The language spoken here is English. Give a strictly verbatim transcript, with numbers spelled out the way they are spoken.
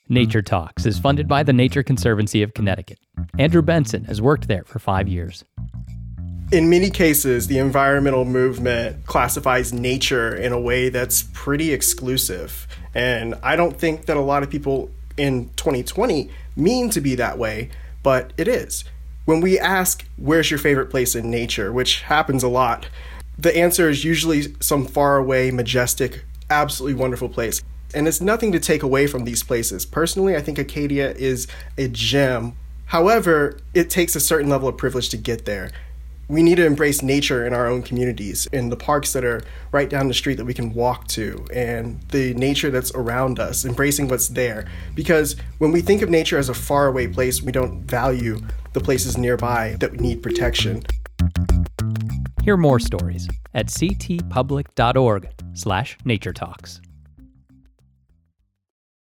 Nature Talks is funded by the Nature Conservancy of Connecticut. Andrew Benson has worked there for five years. In many cases, the environmental movement classifies nature in a way that's pretty exclusive. And I don't think that a lot of people in twenty twenty mean to be that way, but it is. When we ask, where's your favorite place in nature, which happens a lot, the answer is usually some faraway, majestic, absolutely wonderful place. And it's nothing to take away from these places. Personally, I think Acadia is a gem. However, it takes a certain level of privilege to get there. We need to embrace nature in our own communities, in the parks that are right down the street that we can walk to, and the nature that's around us, embracing what's there. Because when we think of nature as a faraway place, we don't value the places nearby that need protection. Hear more stories at ctpublic.org slash nature talks.